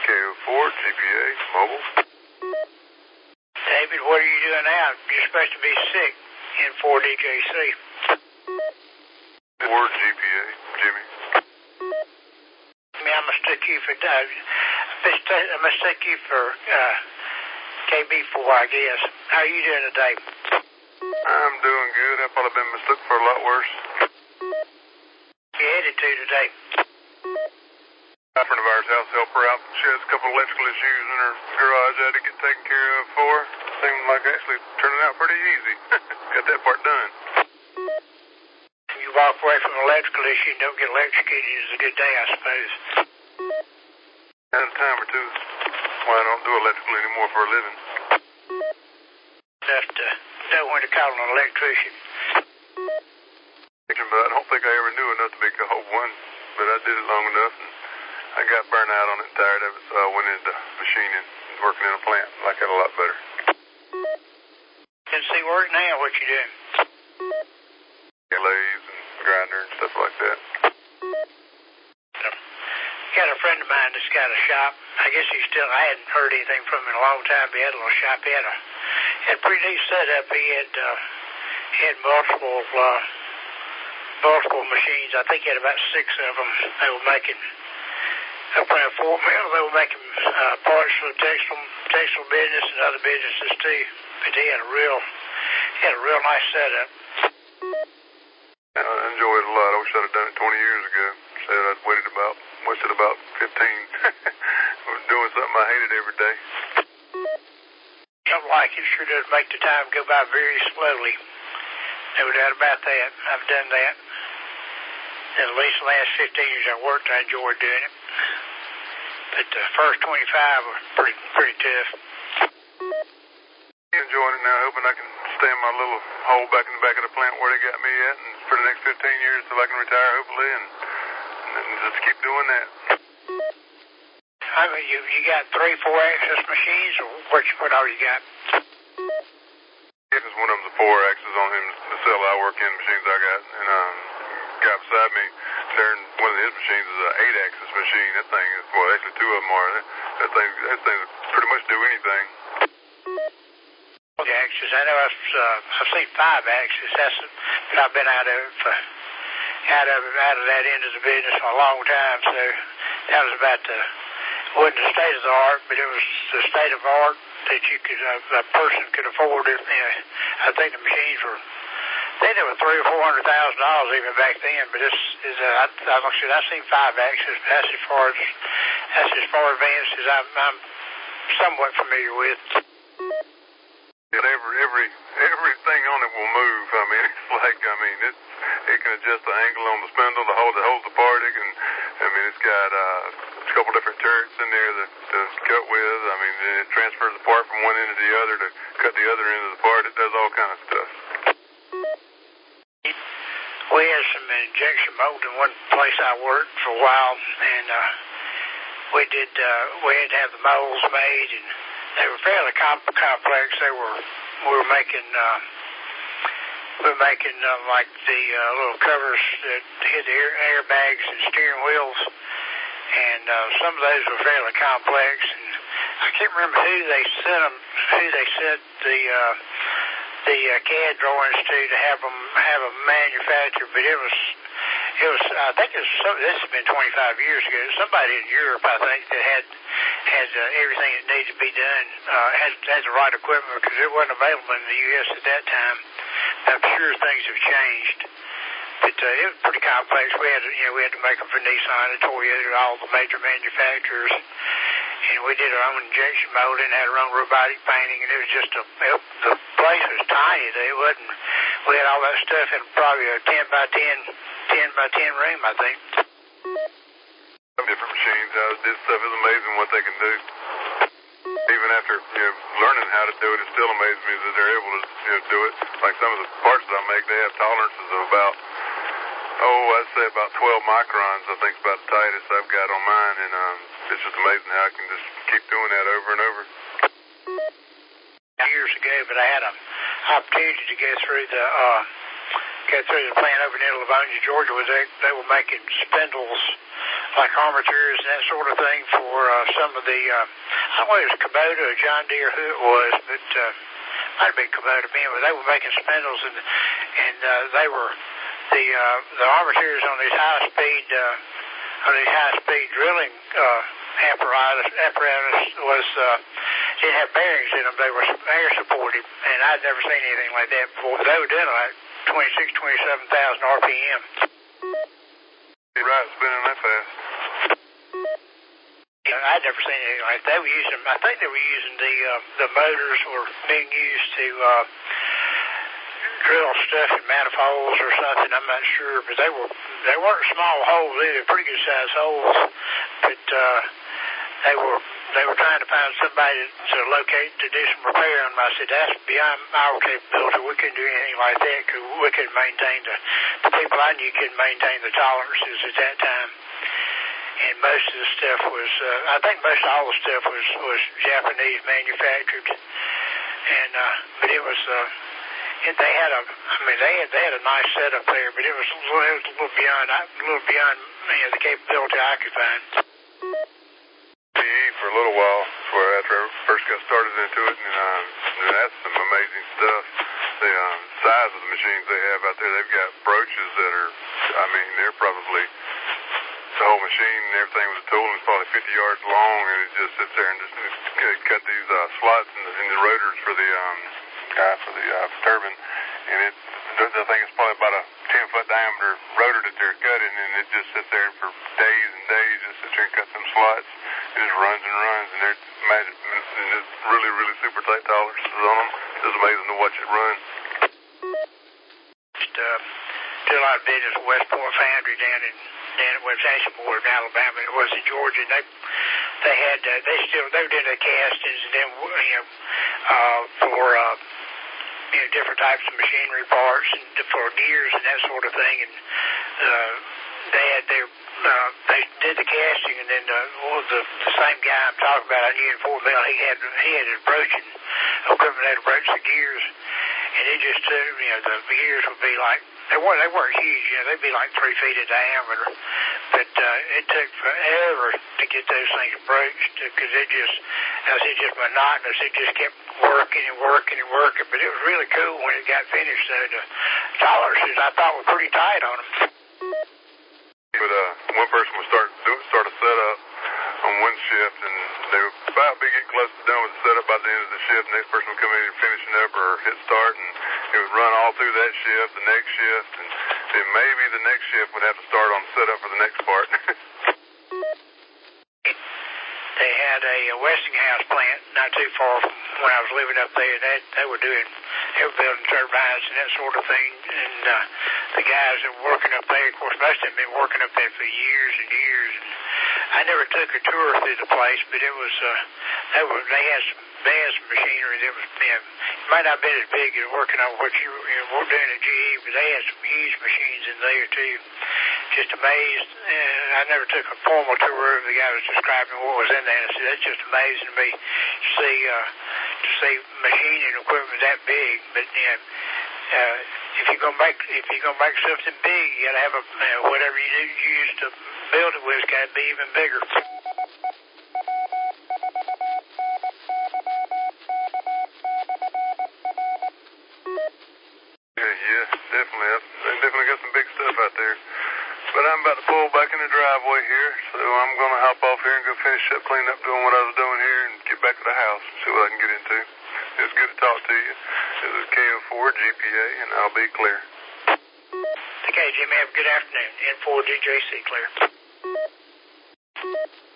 KO4, GPA, mobile. David, what are you doing out? You're supposed to be sick in 4DJC. 4 GPA, Jimmy. I mean, I mistook you for KB4, I guess. How are you doing today? I'm doing good. I've probably been mistook for a lot worse. You headed to today? A friend of ours house help her out. She has a couple electrical issues in her garage I had to get taken care of for. Seemed like actually turning out pretty easy. Got that part done. You walk away from an electrical issue and don't get electrocuted is a good day, I suppose. At a time or two. Why I don't do electrical anymore for a living. Enough to know when to call an electrician. But I don't think I ever knew enough to be called one. But I did it long enough and I got burnt out on it and tired of it, so I went into machining and working in a plant. I like that a lot better. Can see work now, what you doing? Lathes and grinder and stuff like that. Got a friend of mine that's got a shop. I guess I hadn't heard anything from him in a long time, but he had a little shop. He had a pretty neat setup. He had multiple machines. I think he had about 6 of them. They were making up around Fort Mill. They were making parts for the textile business and other businesses too. But he had a real nice setup. I enjoyed it a lot. I wish I'd have done it 20 years ago. Said I'd wasted about 15 doing something I hated every day. Something like it sure does make the time go by very slowly. No doubt about that. I've done that. At least the last 15 years I worked, I enjoyed doing it. But the first 25 were pretty tough. Enjoying it now, hoping I can stay in my little hole back in the back of the plant where they got me at, and for the next 15 years till I can retire, hopefully, and just keep doing that. I mean, you got 3 4-axis machines, or what all you got? Yeah, just one of them's a 4-axis on him, the cell I work in, machines I got, and guy beside me, there, one of his machines is an 8-axis machine. That thing is, well, actually 2 of them are. That thing pretty much do anything. Axis. I know I've seen 5-axis. But I've been out of that end of the business for a long time. So that was wasn't the state of the art, but it was the state of art that a person could afford it. I think the machines were. They were $300,000 or $400,000 even back then. But I've seen 5-axis. But that's as far advanced as I'm somewhat familiar with. Everything on it will move. I mean, it's like, it can adjust the angle on the spindle to hold the part. It's got a couple different turrets in there to cut with. I mean, it transfers the part from one end to the other to cut the other end of the part. It does all kind of stuff. We had some injection molding in one place I worked for a while, and we had to have the molds made, and they were fairly complex. We were making like the little covers that hid the airbags and steering wheels, and some of those were fairly complex. And I can't remember who they sent the CAD drawings to have them manufactured, but it was. I think this has been 25 years ago. Somebody in Europe, I think, that had everything that needed to be done, had the right equipment because it wasn't available in the U.S. at that time. I'm sure things have changed, but it was pretty complex. We had to make them for Nissan and Toyota, all the major manufacturers, and we did our own injection molding, had our own robotic painting, and it was just the place was tiny. It wasn't. We had all that stuff in probably a 10 by 10 room, I think. Different machines, this stuff is amazing what they can do. Even after learning how to do it, it still amazes me that they're able to do it. Like some of the parts that I make, they have tolerances of I'd say about 12 microns. I think is about the tightest I've got on mine, and it's just amazing how I can just keep doing that over and over. Years ago, but I had an opportunity to go through the plant over near Livonia, Georgia, where they were making spindles like armatures and that sort of thing for some of the, I don't know if it was Kubota or John Deere who it was, but might have been Kubota being, but they were making spindles and they were the armatures on these high speed drilling apparatus was didn't have bearings in them. They were air supported, and I'd never seen anything like that before. They were doing like 27,000 RPM. Right, spinning that fast. Yeah, I'd never seen anything like that. They were using, I think they were using the motors were being used to drill stuff in manifolds or something. I'm not sure, but they weren't small holes either, pretty good sized holes. But they were trying to find somebody to locate to do some repair on them. I said that's beyond our capability. We couldn't do anything like that because we couldn't maintain the people I knew couldn't maintain the tolerances at that time. And most of the stuff was, I think most of all the stuff was Japanese manufactured. And but it was. They had a nice setup there, but it was a little beyond the capability I could find. For a little while, after I first got started into it, and that's some amazing stuff. The size of the machines they have out there, they've got broaches that are, they're probably the whole machine and everything with the tooling is probably 50 yards long, and it just sits there and just cut these slots in the rotors for the turbine, and I think it's probably about a 10-foot diameter rotor that they're cutting, and it just sits there for days and days, just sits there and cuts them slots. It just runs and runs, and they're just really, really super tight tolerances on them. It's amazing to watch it run. Did a lot of business at Westport Foundry down at West Ashmore in Alabama. It was in Georgia. And they were doing the castings, and then for different types of machinery parts and for gears and that sort of thing. And they did the casting, and then the same guy I'm talking about I knew in Fort Mill, he had his broaching equipment that broached the gears, and it just the gears would be like they weren't huge, they'd be like 3 feet in diameter, but it took forever to get those things broached because it just monotonous. It just kept working and working and working, but it was really cool when it got finished. So the tolerances I thought were pretty tight on them. But one person would start a setup on one shift, and they would about be getting close to done with the setup by the end of the shift. The next person would come in and finishing up or hit start, and it would run all through that shift, the next shift, and then maybe the next shift would have to start on the setup for the next part. They had a Westinghouse plant not too far from when I was living up there. They were building turbines and that sort of thing. And the guys that were working up there, of course, most of them had been working up there for years and years. And I never took a tour through the place, but it was they had some machinery that was it might not have been as big as working on what you were doing at GE, but they had some huge machines in there too. Just amazed. I never took a formal tour. The guy was describing what was in there, and I said, that's just amazing to me to see machining equipment that big. But if you're gonna make something big, you gotta have whatever you use to build it with, it's gotta be even bigger. Yeah, definitely. They definitely got some big stuff out there. But I'm about to pull back in the driveway here, so I'm going to hop off here and go finish up cleaning up, doing what I was doing here, and get back to the house and see what I can get into. It was good to talk to you. This is KO4 GPA, and I'll be clear. Okay, Jimmy, have a good afternoon. N4 DJC clear.